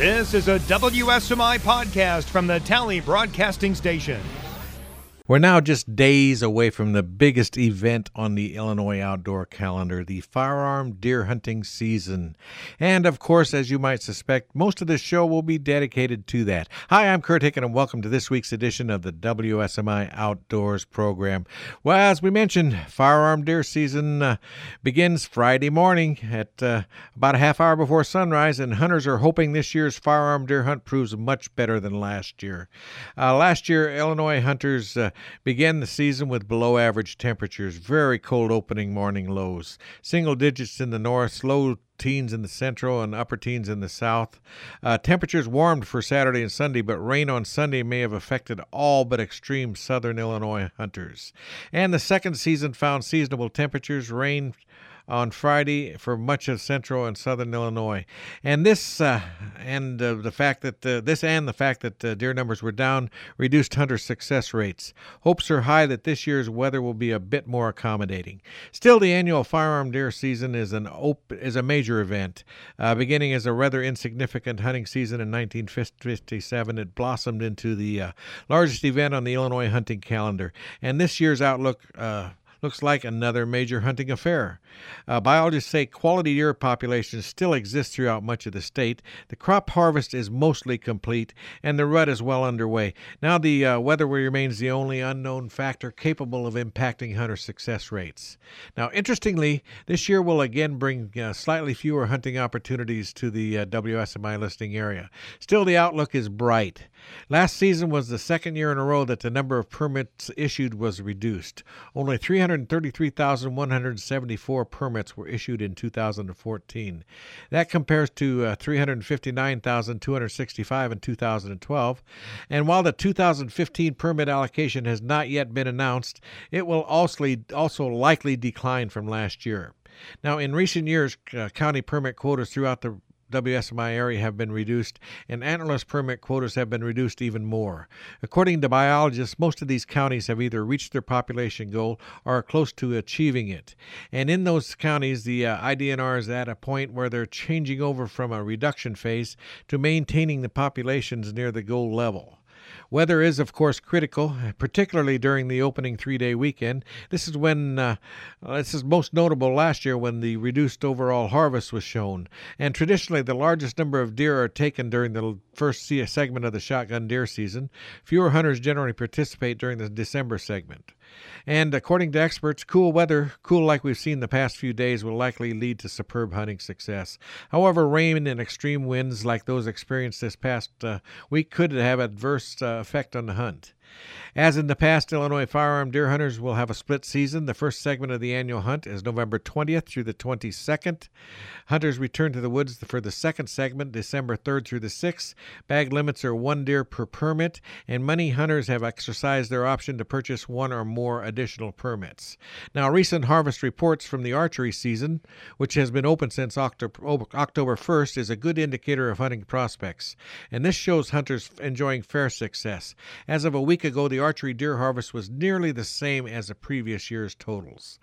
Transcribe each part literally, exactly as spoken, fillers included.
This is a W S M I podcast from the Tally Broadcasting Station. We're now just days away from the biggest event on the Illinois outdoor calendar, the firearm deer hunting season. And, of course, as you might suspect, most of this show will be dedicated to that. Hi, I'm Kurt Hicken, and welcome to this week's edition of the W S M I Outdoors program. Well, as we mentioned, firearm deer season uh, begins Friday morning at uh, about a half hour before sunrise, and hunters are hoping this year's firearm deer hunt proves much better than last year. Uh, last year, Illinois hunters uh, began the season with below average temperatures, very cold opening morning lows, single digits in the north, low teens in the central, and upper teens in the south. Uh, temperatures warmed for Saturday and Sunday, but rain on Sunday may have affected all but extreme southern Illinois hunters. And the second season found seasonable temperatures, rain on Friday for much of central and southern Illinois. And this uh, and uh, the fact that uh, this and the fact that uh, deer numbers were down reduced hunter success rates. Hopes are high that this year's weather will be a bit more accommodating. Still, the annual firearm deer season is an op- is a major event. Uh, beginning as a rather insignificant hunting season in nineteen fifty-seven, it blossomed into the uh, largest event on the Illinois hunting calendar. And this year's outlook uh, looks like another major hunting affair. Uh, biologists say quality deer populations still exist throughout much of the state. The crop harvest is mostly complete, and the rut is well underway. Now the uh, weather remains the only unknown factor capable of impacting hunter success rates. Now, interestingly, this year will again bring uh, slightly fewer hunting opportunities to the uh, W S M I listing area. Still, the outlook is bright. Last season was the second year in a row that the number of permits issued was reduced. Only three hundred thirty-three thousand one hundred seventy-four permits were issued in two thousand fourteen. That compares to uh, three hundred fifty-nine thousand two hundred sixty-five in two thousand twelve. And while the two thousand fifteen permit allocation has not yet been announced, it will also, also likely decline from last year. Now, in recent years, uh, county permit quotas throughout the W S M I area have been reduced, and antlerless permit quotas have been reduced even more. According to biologists, most of these counties have either reached their population goal or are close to achieving it. And in those counties, the uh, I D N R is at a point where they're changing over from a reduction phase to maintaining the populations near the goal level. Weather is, of course, critical, particularly during the opening three-day weekend. This is when uh, this is most notable last year when the reduced overall harvest was shown. And traditionally, the largest number of deer are taken during the first segment of the shotgun deer season. Fewer hunters generally participate during the December segment. And according to experts, cool weather, cool like we've seen the past few days, will likely lead to superb hunting success. However, rain and extreme winds like those experienced this past uh, week could have adverse uh, effect on the hunt. As in the past, Illinois firearm deer hunters will have a split season. The first segment of the annual hunt is November twentieth through the twenty-second. Hunters return to the woods for the second segment, December third through the sixth. Bag limits are one deer per permit, and many hunters have exercised their option to purchase one or more additional permits. Now, recent harvest reports from the archery season, which has been open since October first, is a good indicator of hunting prospects, and this shows hunters enjoying fair success. As of a week ago, the archery deer harvest was nearly the same as the previous year's totals.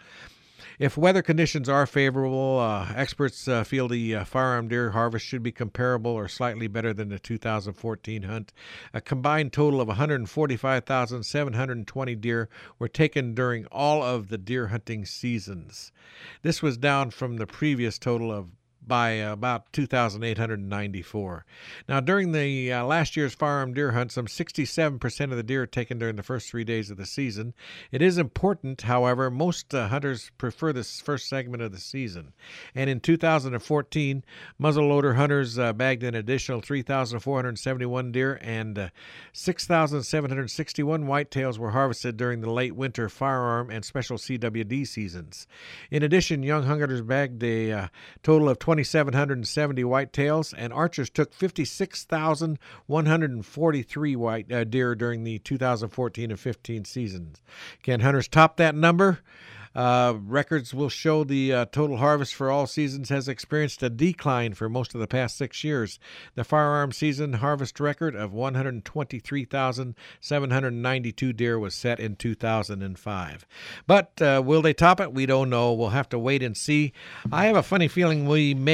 If weather conditions are favorable, uh, experts uh, feel the uh, firearm deer harvest should be comparable or slightly better than the two thousand fourteen hunt. A combined total of one hundred forty-five thousand seven hundred twenty deer were taken during all of the deer hunting seasons. This was down from the previous total of by about two thousand eight hundred ninety-four. Now, during the uh, last year's firearm deer hunt, some sixty-seven percent of the deer taken during the first three days of the season. It is important, however, most uh, hunters prefer this first segment of the season. And in two thousand fourteen, muzzleloader hunters uh, bagged an additional three thousand four hundred seventy-one deer, and uh, six thousand seven hundred sixty-one whitetails were harvested during the late winter firearm and special C W D seasons. In addition, young hunters bagged a uh, total of two thousand seven hundred seventy whitetails, and archers took fifty-six thousand one hundred forty-three white uh, deer during the two thousand fourteen and fifteen seasons. Can hunters top that number? Uh, records will show the uh, total harvest for all seasons has experienced a decline for most of the past six years. The firearm season harvest record of one hundred twenty-three thousand seven hundred ninety-two deer was set in two thousand five. But uh, will they top it? We don't know. We'll have to wait and see. I have a funny feeling we may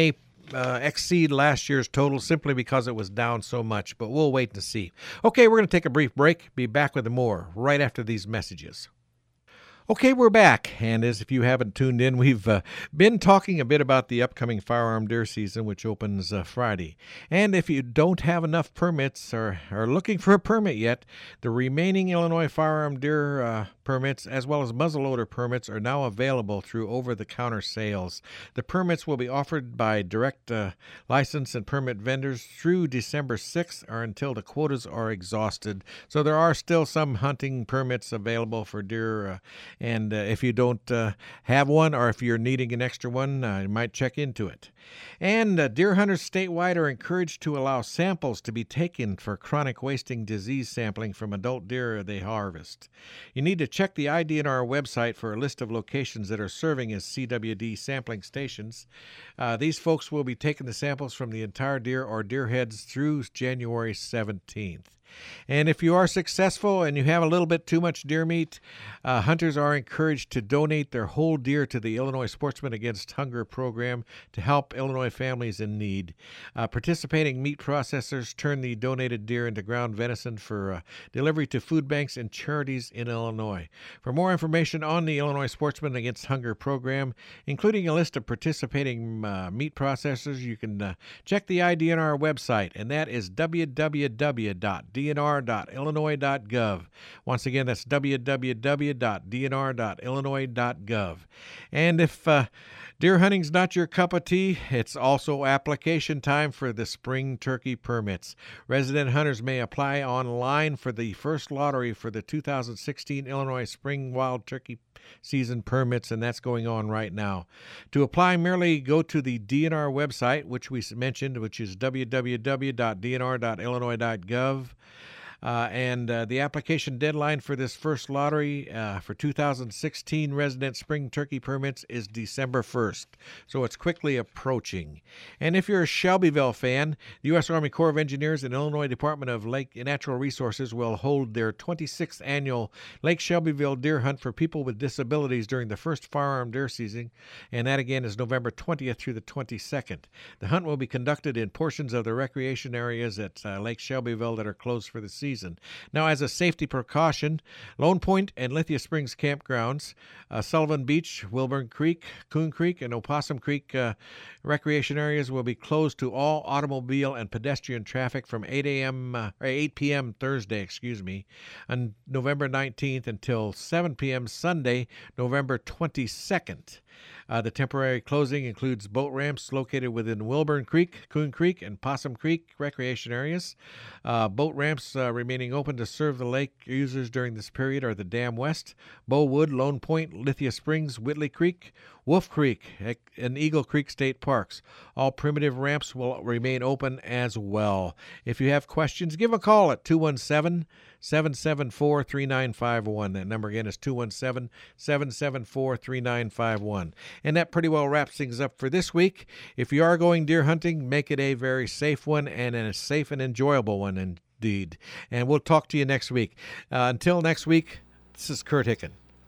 uh, exceed last year's total simply because it was down so much, but we'll wait to see. Okay, we're going to take a brief break. Be back with more right after these messages. Okay, we're back, and as if you haven't tuned in, we've uh, been talking a bit about the upcoming firearm deer season, which opens uh, Friday. And if you don't have enough permits or are looking for a permit yet, the remaining Illinois firearm deer uh, permits, as well as muzzleloader permits, are now available through over-the-counter sales. The permits will be offered by direct uh, license and permit vendors through December sixth or until the quotas are exhausted. So there are still some hunting permits available for deer. Uh, And uh, if you don't uh, have one, or if you're needing an extra one, uh, you might check into it. And uh, deer hunters statewide are encouraged to allow samples to be taken for chronic wasting disease sampling from adult deer they harvest. You need to check the I D N R website for a list of locations that are serving as C W D sampling stations. Uh, these folks will be taking the samples from the entire deer or deer heads through January seventeenth. And if you are successful and you have a little bit too much deer meat, uh, hunters are encouraged to donate their whole deer to the Illinois Sportsmen Against Hunger program to help Illinois families in need. Uh, participating meat processors turn the donated deer into ground venison for uh, delivery to food banks and charities in Illinois. For more information on the Illinois Sportsmen Against Hunger program, including a list of participating uh, meat processors, you can uh, check the I D N R website, and that is w w w dot d n r dot illinois dot gov. Once again, that's w w w dot d n r dot illinois dot gov. And if uh, deer hunting's not your cup of tea, it's also application time for the spring turkey permits. Resident hunters may apply online for the first lottery for the two thousand sixteen Illinois Spring Wild Turkey season permits, and that's going on right now. To apply, merely go to the D N R website, which we mentioned, which is w w w dot d n r dot illinois dot gov. Uh, and uh, the application deadline for this first lottery uh, for two thousand sixteen resident spring turkey permits is December first, so it's quickly approaching. And if you're a Shelbyville fan, the U S Army Corps of Engineers and Illinois Department of Lake and Natural Resources will hold their twenty-sixth annual Lake Shelbyville Deer Hunt for people with disabilities during the first firearm deer season, and that again is November twentieth through the twenty-second. The hunt will be conducted in portions of the recreation areas at uh, Lake Shelbyville that are closed for the season. Now, as a safety precaution, Lone Point and Lithia Springs campgrounds, uh, Sullivan Beach, Wilburn Creek, Coon Creek, and Opossum Creek uh, recreation areas will be closed to all automobile and pedestrian traffic from eight a.m. Uh, or eight p.m. Thursday, excuse me, on November nineteenth until seven p.m. Sunday, November twenty-second. Uh, the temporary closing includes boat ramps located within Wilburn Creek, Coon Creek, and Possum Creek recreation areas. Uh, boat ramps uh, remaining open to serve the lake users during this period are the Dam West, Bowwood, Lone Point, Lithia Springs, Whitley Creek, Wolf Creek, and Eagle Creek State Parks. All primitive ramps will remain open as well. If you have questions, give a call at two one seven, seven seven four, three nine five one. That number again is two one seven, seven seven four, three nine five one. And that pretty well wraps things up for this week. If you are going deer hunting, make it a very safe one and a safe and enjoyable one indeed. And we'll talk to you next week. Uh, until next week, this is Kurt Hicken.